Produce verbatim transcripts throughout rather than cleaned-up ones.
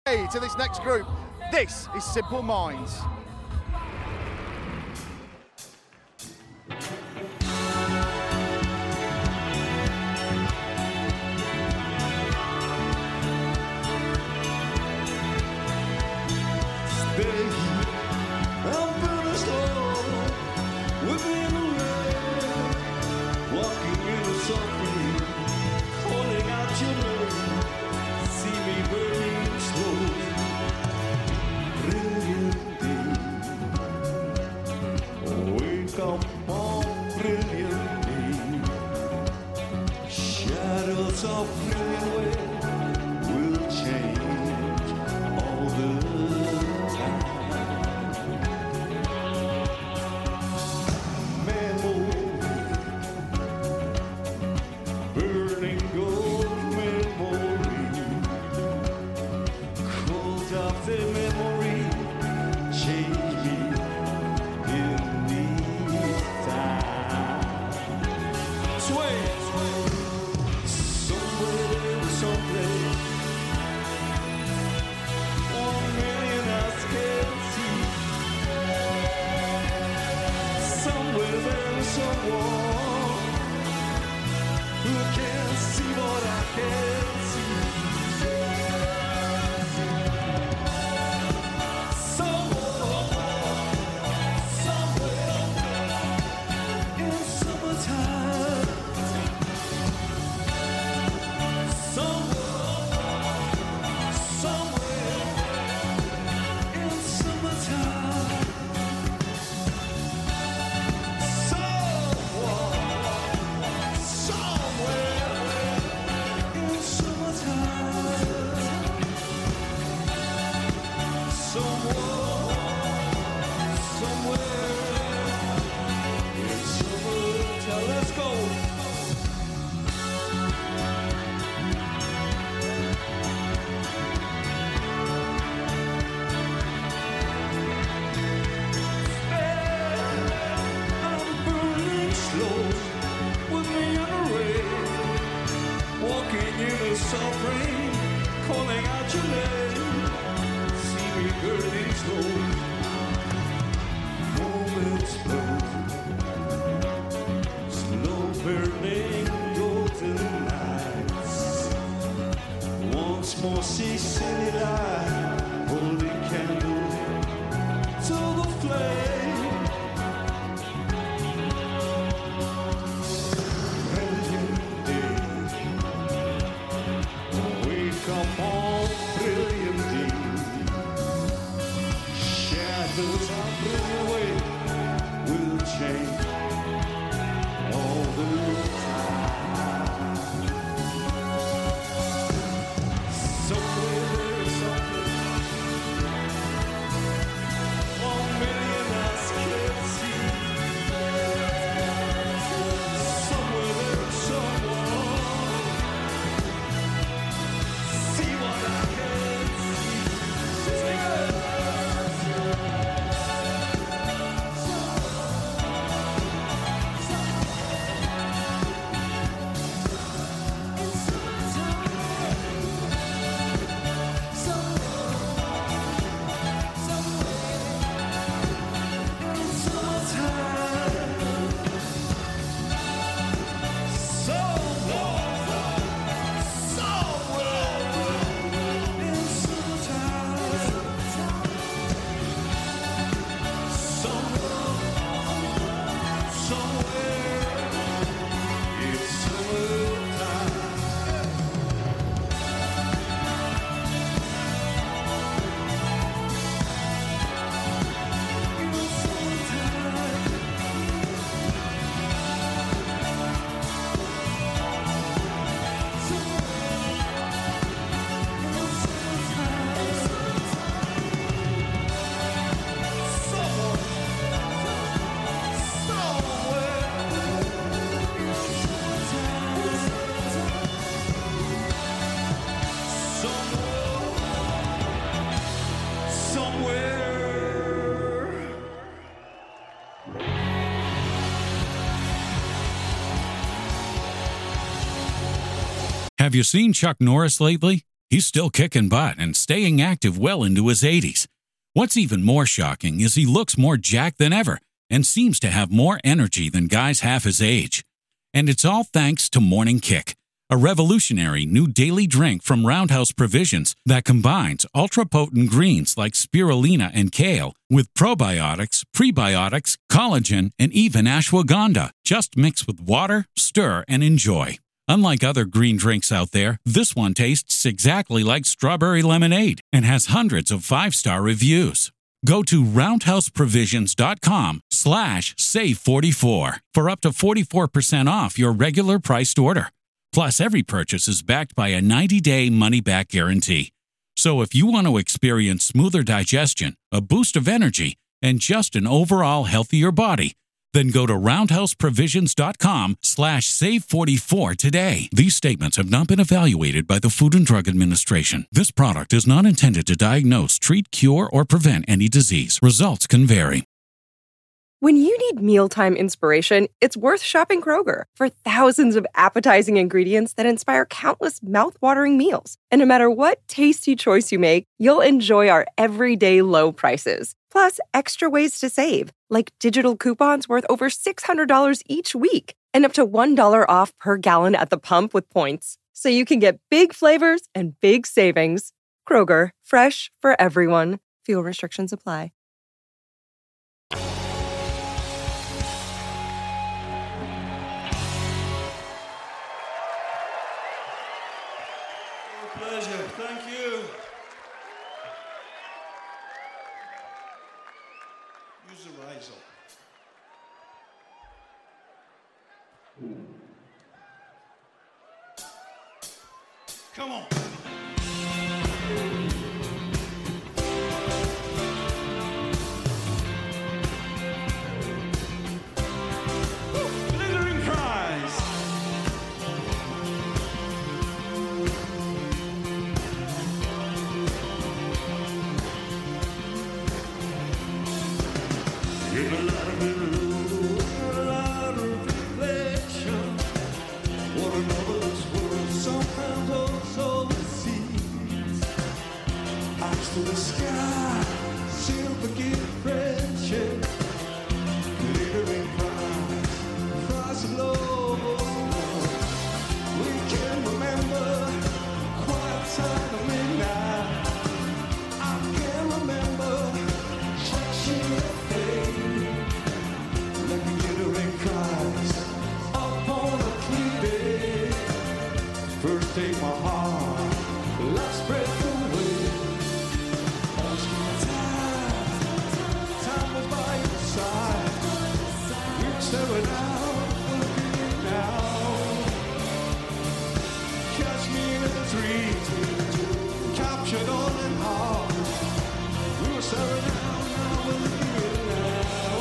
Hey, to this next group, this is Simple Minds. Have you seen Chuck Norris lately? He's still kicking butt and staying active well into his eighties. What's even more shocking is he looks more jacked than ever and seems to have more energy than guys half his age. And it's all thanks to Morning Kick, a revolutionary new daily drink from Roundhouse Provisions that combines ultra-potent greens like spirulina and kale with probiotics, prebiotics, collagen, and even ashwagandha. Just mix with water, stir, and enjoy. Unlike other green drinks out there, this one tastes exactly like strawberry lemonade and has hundreds of five-star reviews. Go to roundhouseprovisions.com slash save44 for up to forty-four percent off your regular priced order. Plus, every purchase is backed by a ninety-day money-back guarantee. So if you want to experience smoother digestion, a boost of energy, and just an overall healthier body, then go to roundhouseprovisions.com slash save44 today. These statements have not been evaluated by the Food and Drug Administration. This product is not intended to diagnose, treat, cure, or prevent any disease. Results can vary. When you need mealtime inspiration, it's worth shopping Kroger for thousands of appetizing ingredients that inspire countless mouth-watering meals. And no matter what tasty choice you make, you'll enjoy our everyday low prices. Plus, extra ways to save, like digital coupons worth over six hundred dollars each week and up to one dollar off per gallon at the pump with points. So you can get big flavors and big savings. Kroger, fresh for everyone. Fuel restrictions apply. Pleasure. Thank you. Use the rise up. Come on. Glittering prize. Give a lot of blue, a lot of reflection. What another's world sometimes also sees. Eyes to the sky, silver gift friendship. Glittering prize, prize of love. We can remember quiet time of midnight. I can remember touching your face like a glittering prize upon a clear day. First take my heart, last breath away. Once my time, time was by your side. We were staring out, looking now. Catch me in a dream, captured all in heart. We were staring out, now we're looking now.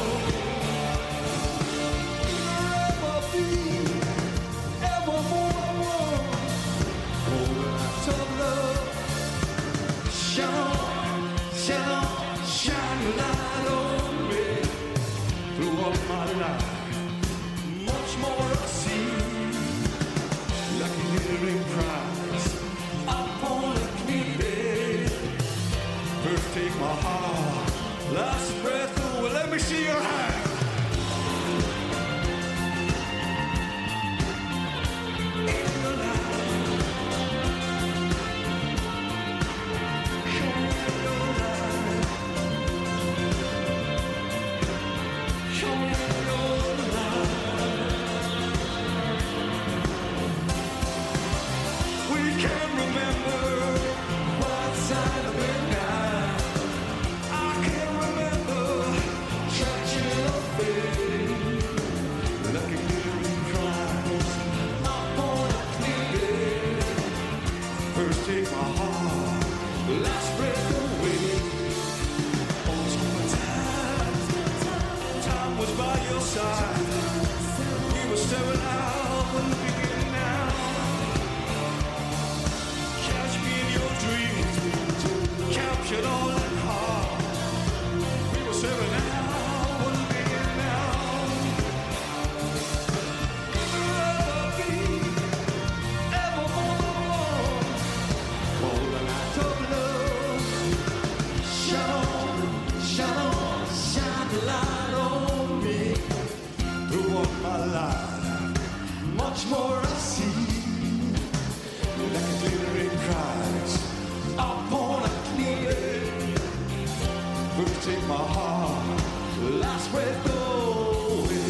Ever be, evermore I want. Oh, light of love. Shine, shine, shine your light on me. Throughout my life, much more I see. Like a glittering prize upon a clear day. First take my heart, last breath away. Let me see your hand. In your life. Show me your life. Show me your life. We can remember what side of midnight. I can remember touching your face like a glittering prize upon a clear day. First take my heart, last breath away. Once upon a time, time was by your side. We were staring out, we're looking now. Catch me in your dreams, captured all in heart. We were staring out, we're looking now. Ever be, evermore. Oh, take my heart, last breath away.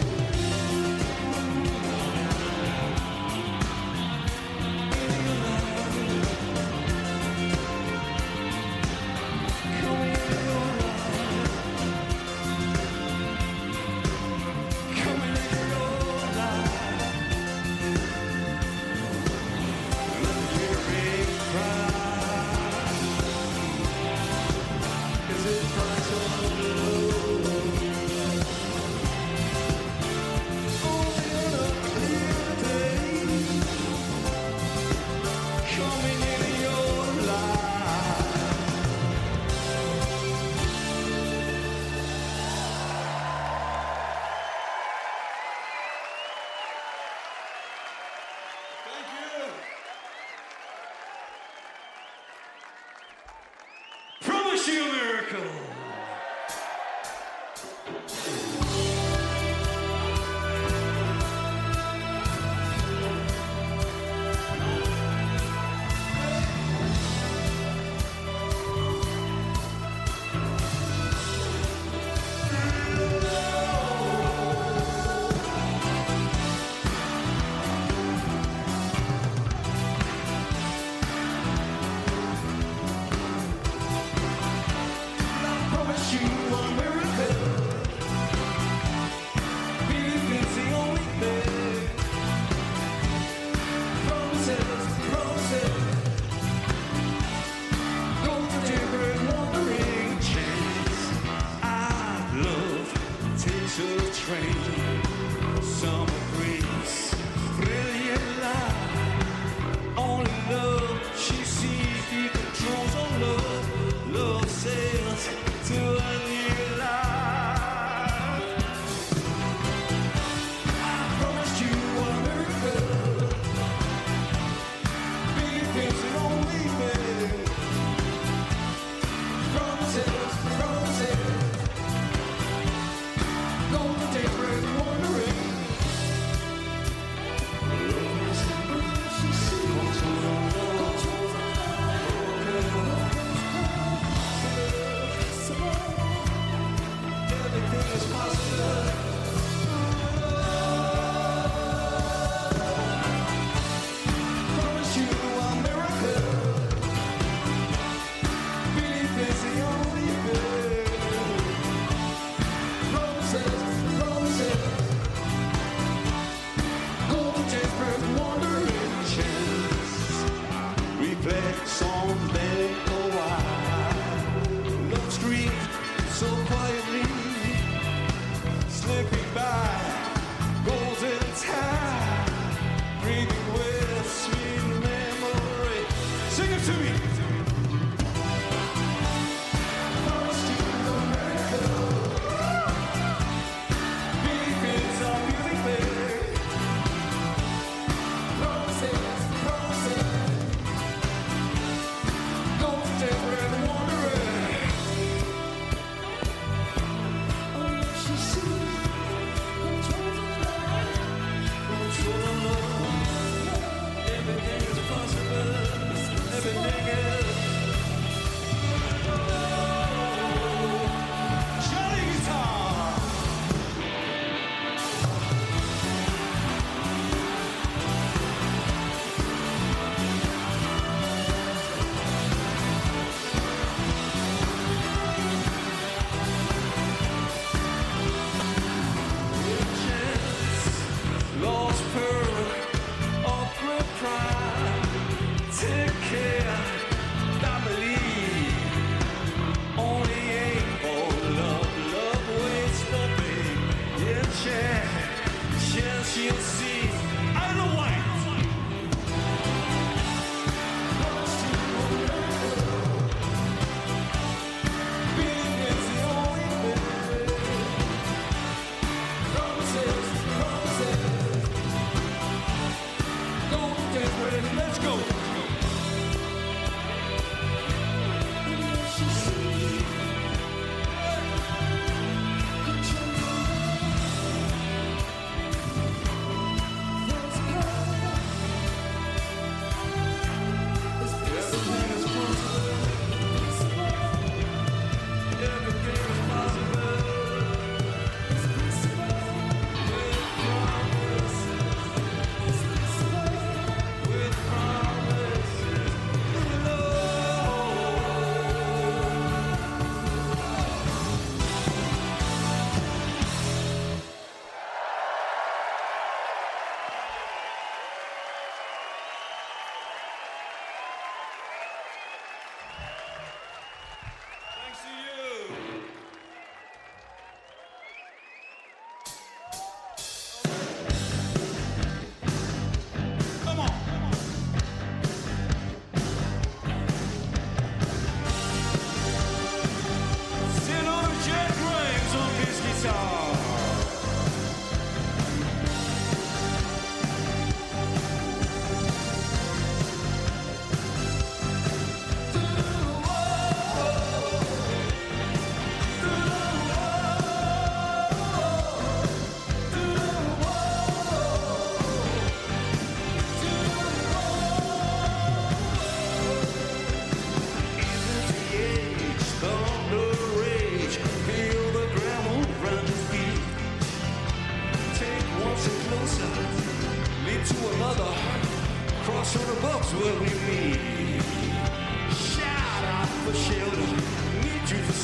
Promise you a miracle.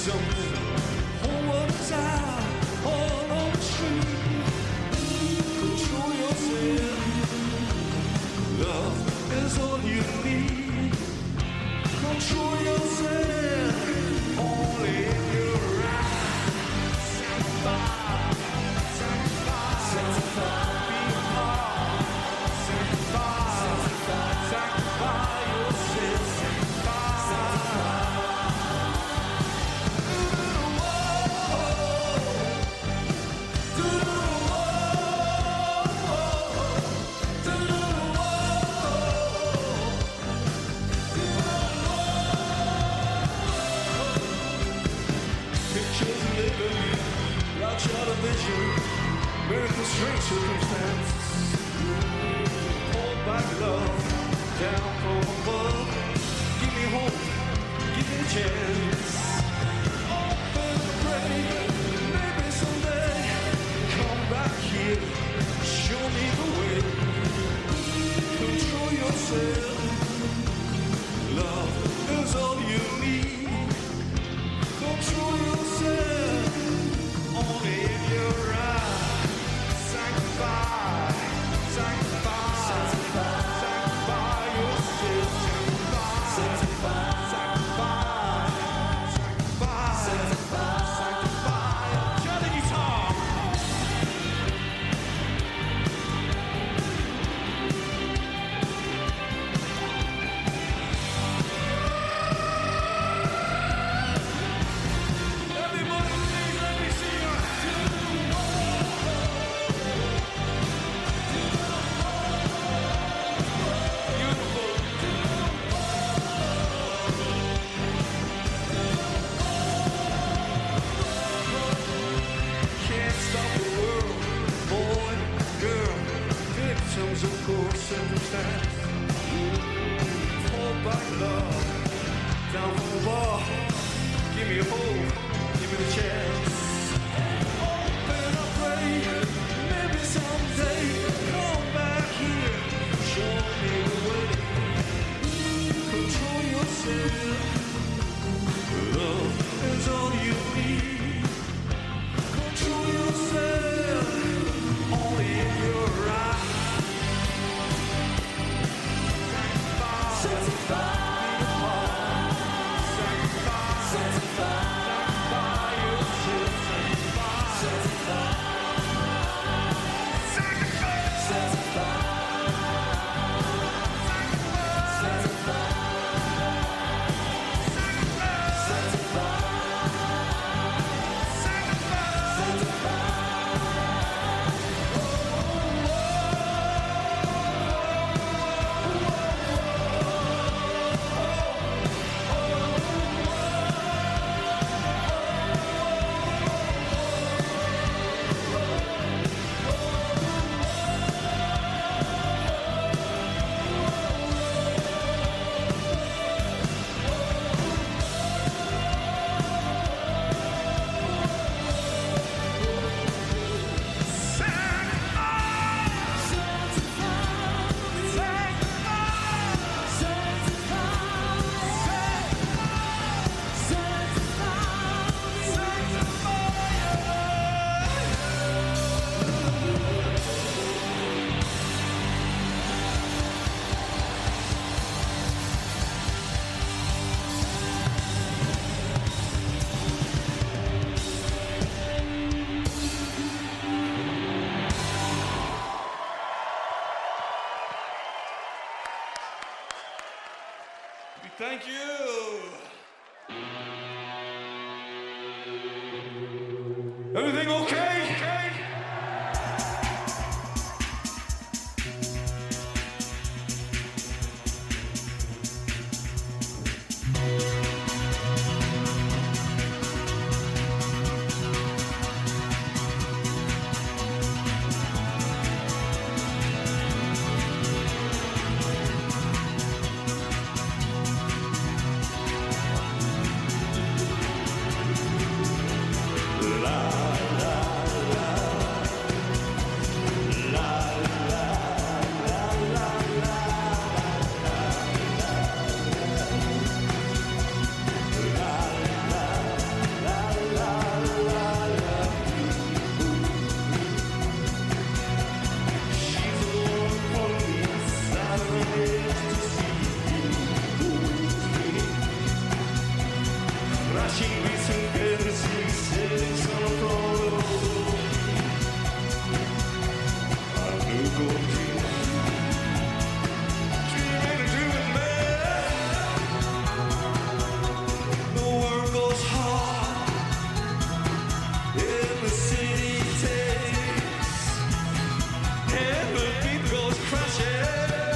something. Hold one side, all on the street. Control yourself. Love is all you need. Control yourself. Only if you're right. Sanctify, sanctify, sanctify. Be apart. Sanctify, sanctify, sanctify yourself. Sanctify, sanctify. Pictures living without television, miracles, strange circumstances. Hold back love, down from above. Give me hope, give me a chance. Open and pray, maybe someday. Come back here, show me the way. Control yourself. Love is all you need. Control yourself, only if you're right. Sanctify, sanctify, sanctify, sanctify yourself. Sanctify, sanctify, sanctify, sanctify, sanctify. Johnny guitar. Everybody, please let me see you. Beautiful. Can't stop the world, boy, girl, victims of course circumstance. Hold back love, down from the bar. Give me a hope, give me the chance. Open up, pray, maybe someday. Come back here, show me the way. Control yourself. Love is all you need. Control yourself, only if you're right. Sanctify, be apart. Sanctify, sanctify, sanctify yourself. Sanctify, sanctify, sanctify, sanctify, Thank you. Everything okay? La la Crashing between fantasies, setting sun upon the road. I knew gold dream. Dreaming and dreaming, man. The world goes hard in the city takes, and the beat goes crashing.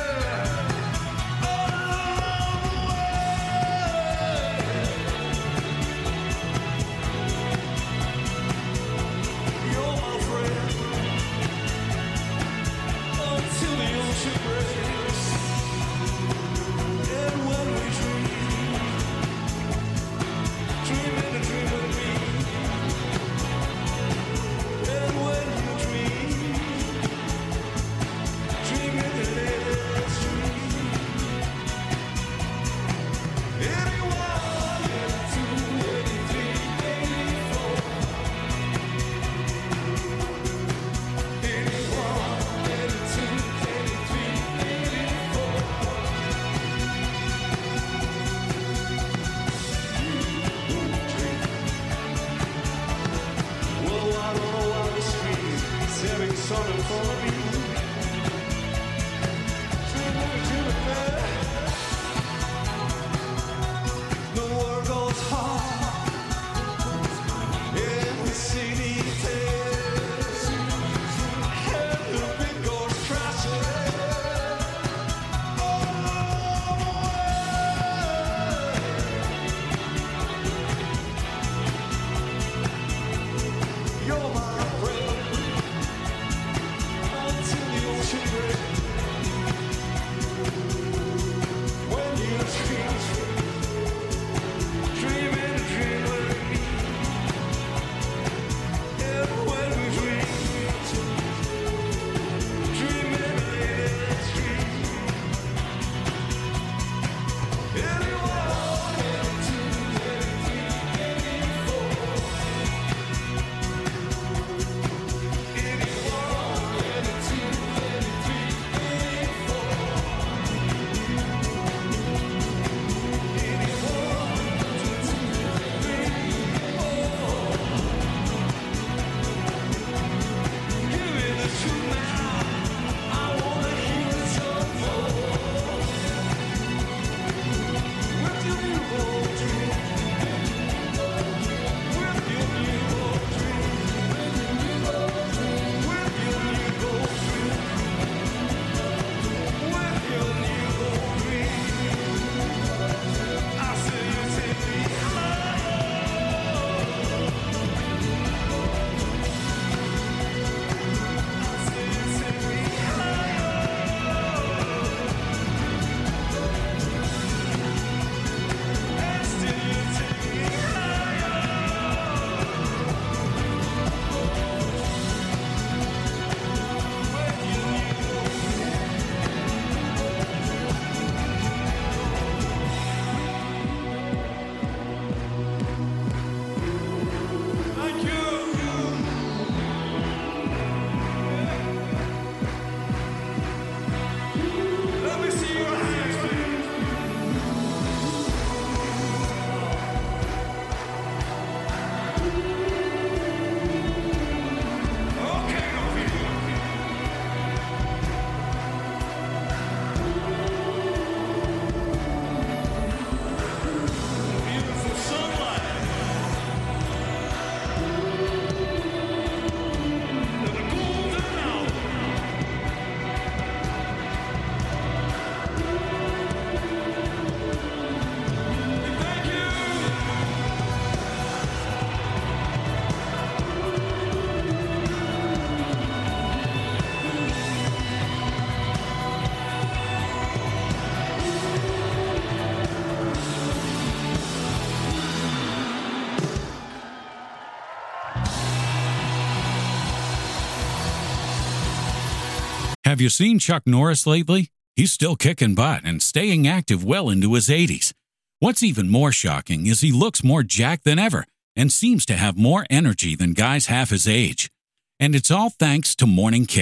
Have you seen Chuck Norris lately? He's still kicking butt and staying active well into his eighties. What's even more shocking is he looks more jacked than ever and seems to have more energy than guys half his age. And it's all thanks to Morning Kick,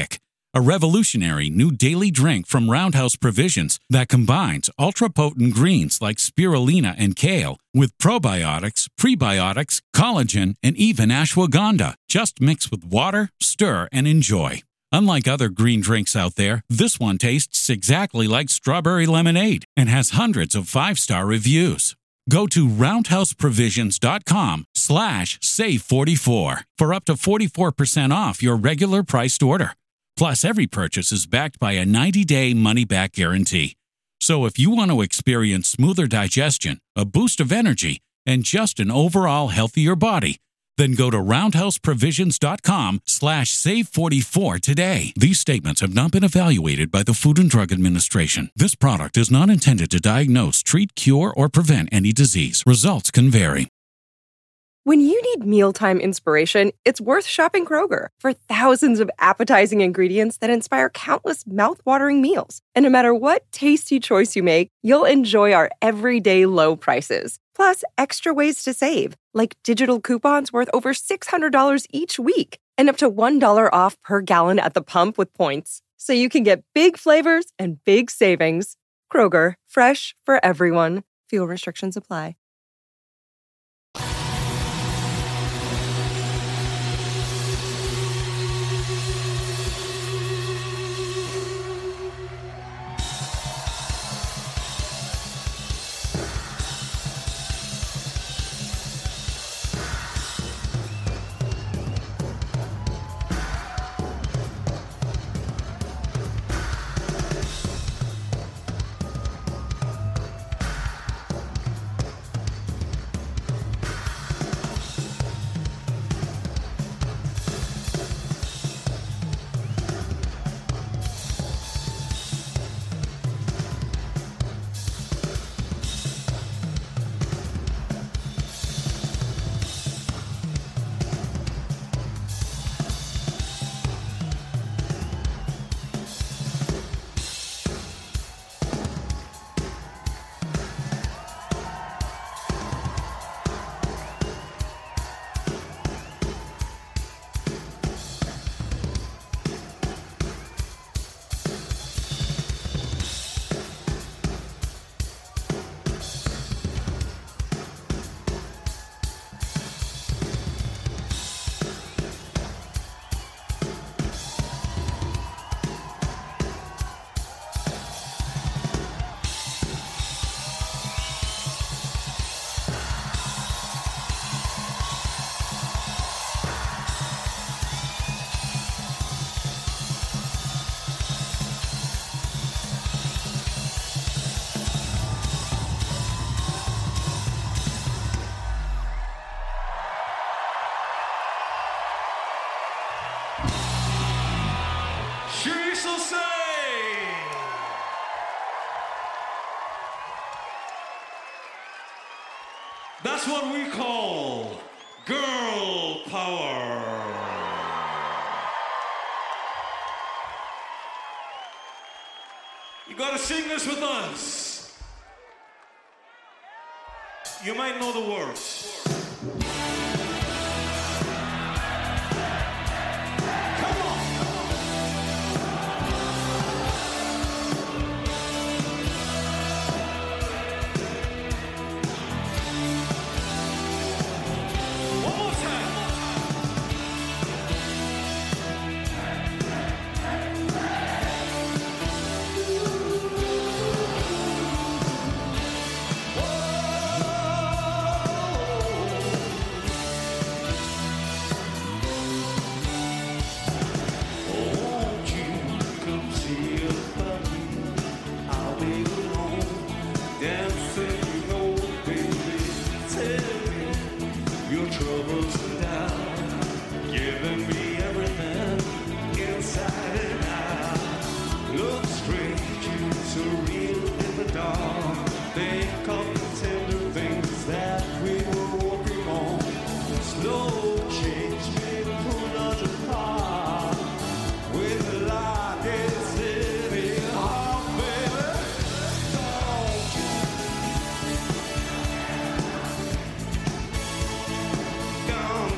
a revolutionary new daily drink from Roundhouse Provisions that combines ultra-potent greens like spirulina and kale with probiotics, prebiotics, collagen, and even ashwagandha. Just mix with water, stir, and enjoy. Unlike other green drinks out there, this one tastes exactly like strawberry lemonade and has hundreds of five-star reviews. Go to roundhouseprovisions.com slash save44 for up to forty-four percent off your regular priced order. Plus, every purchase is backed by a ninety-day money-back guarantee. So if you want to experience smoother digestion, a boost of energy, and just an overall healthier body, then go to roundhouseprovisions.com slash save44 today. These statements have not been evaluated by the Food and Drug Administration. This product is not intended to diagnose, treat, cure, or prevent any disease. Results can vary. When you need mealtime inspiration, it's worth shopping Kroger for thousands of appetizing ingredients that inspire countless mouth-watering meals. And no matter what tasty choice you make, you'll enjoy our everyday low prices. Plus, extra ways to save, like digital coupons worth over six hundred dollars each week and up to one dollar off per gallon at the pump with points. So you can get big flavors and big savings. Kroger, fresh for everyone. Fuel restrictions apply. That's what we call girl power. You gotta sing this with us. You might know the words. Gone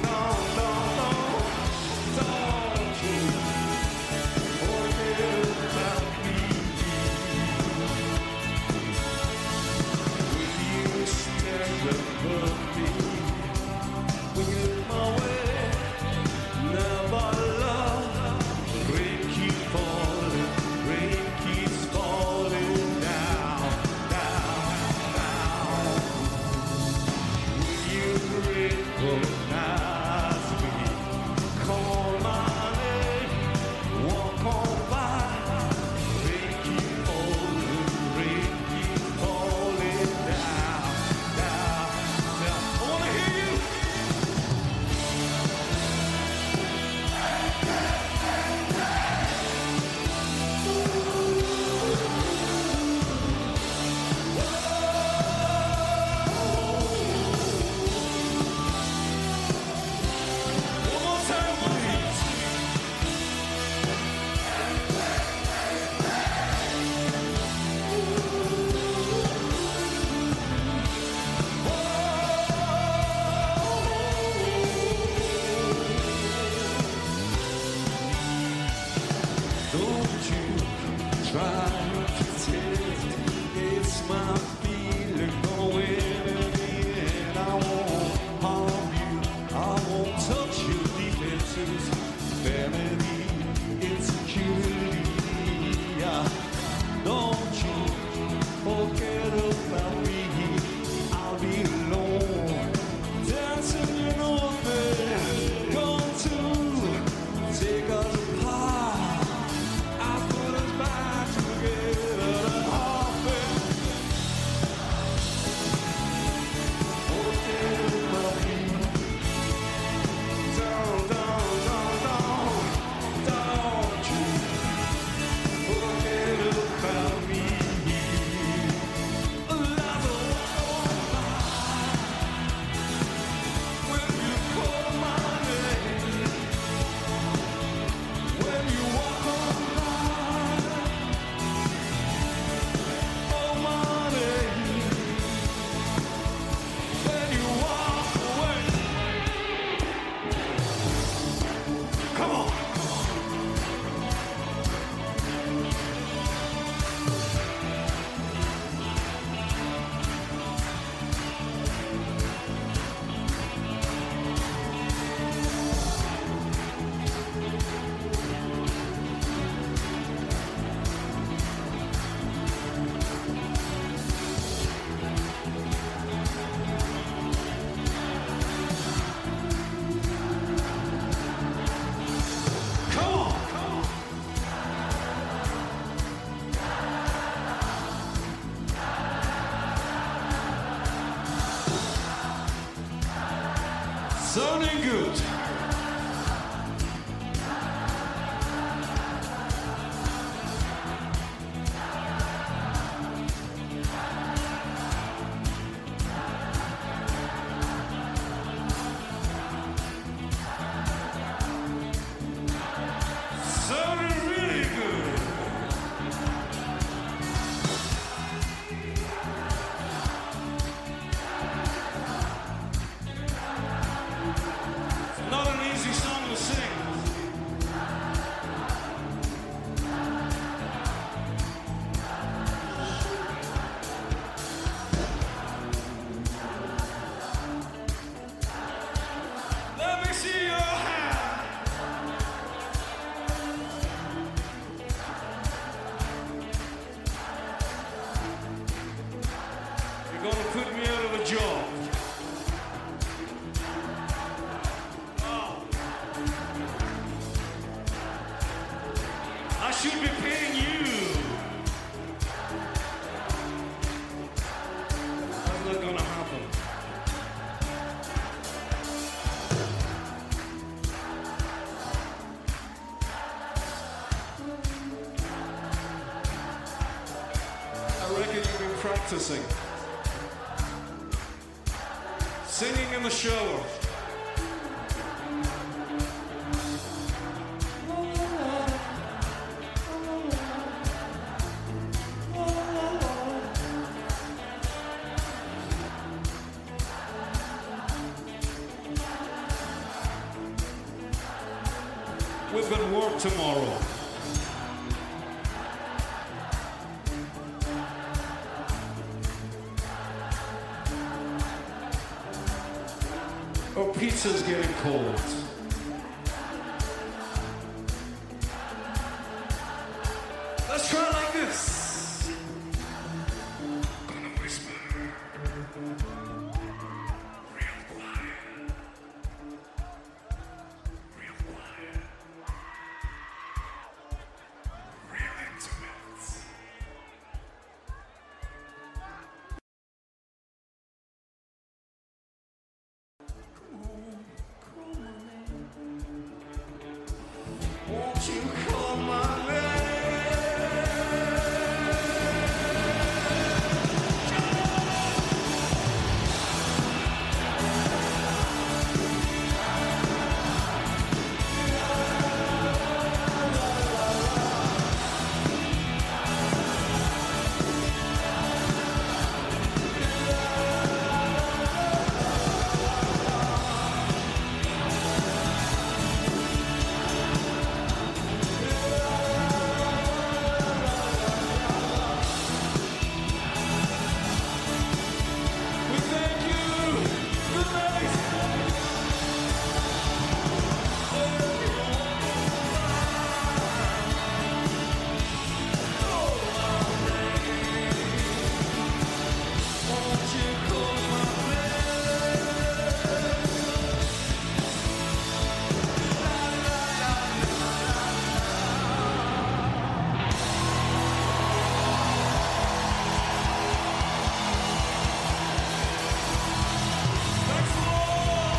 Sounding good. Sounding really good. It's not an easy song to sing. Let me see your hand. You're gonna put me out of a job. Oh. I should be paying you. That's not gonna happen. I reckon you've been practicing. Singing in the shower. We've got work tomorrow. Oh, pizza's getting cold. Let's try it like this. Gonna whisper. Real quiet. Real quiet. Real intimate. Won't you call my name? We thank you. Good night. Won't you call my Thanks a lot.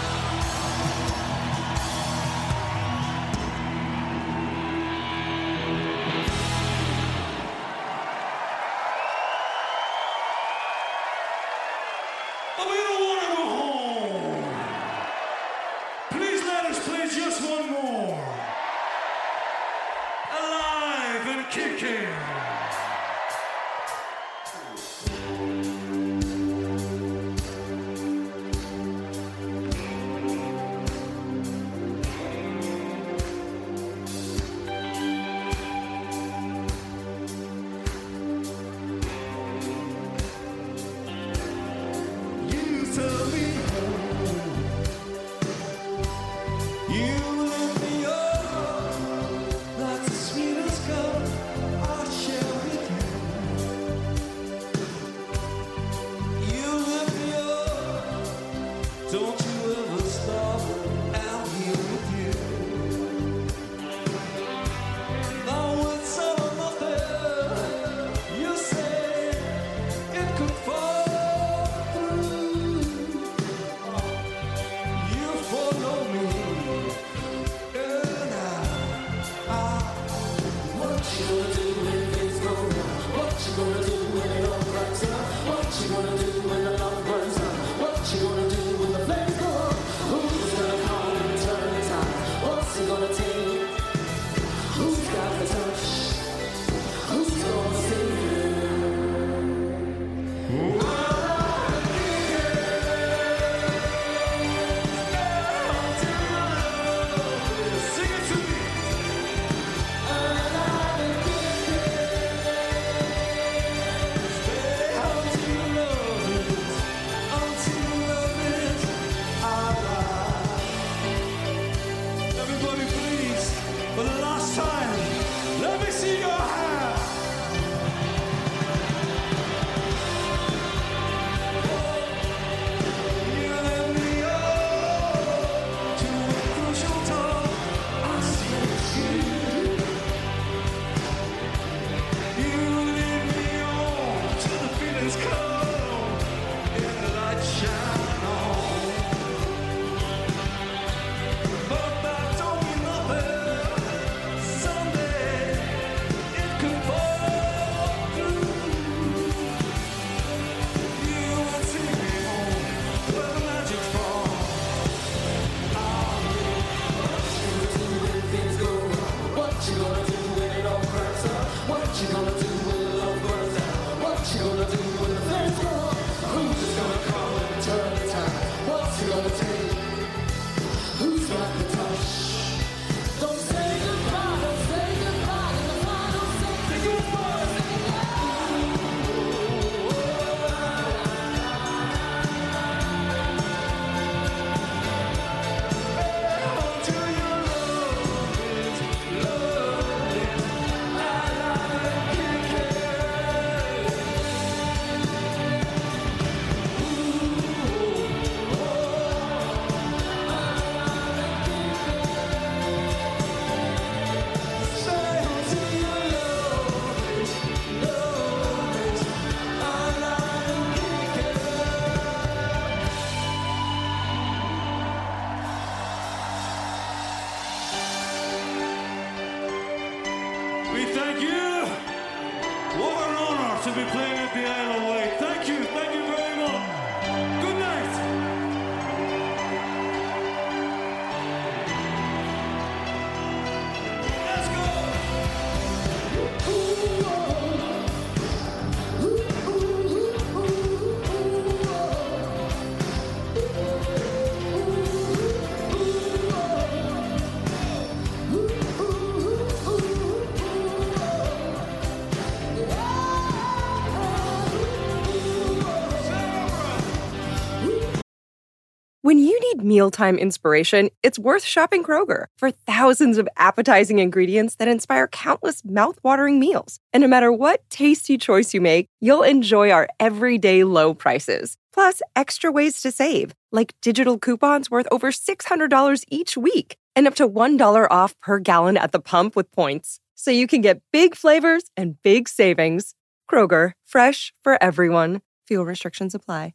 But we don't want to go home. Please let us play just one more. Alive and kicking. You tell me home. You lift me up like the sweetest cup I share. be playing at the Isle of Wight. Thank you, thank you very much. Good night. Let's go. When you need mealtime inspiration, it's worth shopping Kroger for thousands of appetizing ingredients that inspire countless mouth-watering meals. And no matter what tasty choice you make, you'll enjoy our everyday low prices. Plus, extra ways to save, like digital coupons worth over six hundred dollars each week and up to one dollar off per gallon at the pump with points. So you can get big flavors and big savings. Kroger, fresh for everyone. Fuel restrictions apply.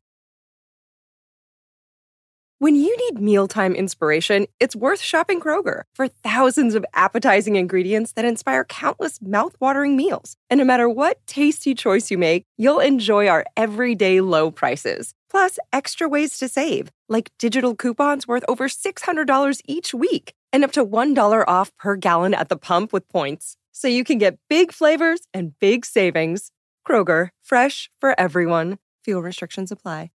When you need mealtime inspiration, it's worth shopping Kroger for thousands of appetizing ingredients that inspire countless mouth-watering meals. And no matter what tasty choice you make, you'll enjoy our everyday low prices. Plus, extra ways to save, like digital coupons worth over six hundred dollars each week and up to one dollar off per gallon at the pump with points. So you can get big flavors and big savings. Kroger, fresh for everyone. Fuel restrictions apply.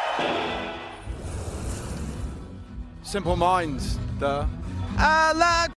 Simple Minds, the I like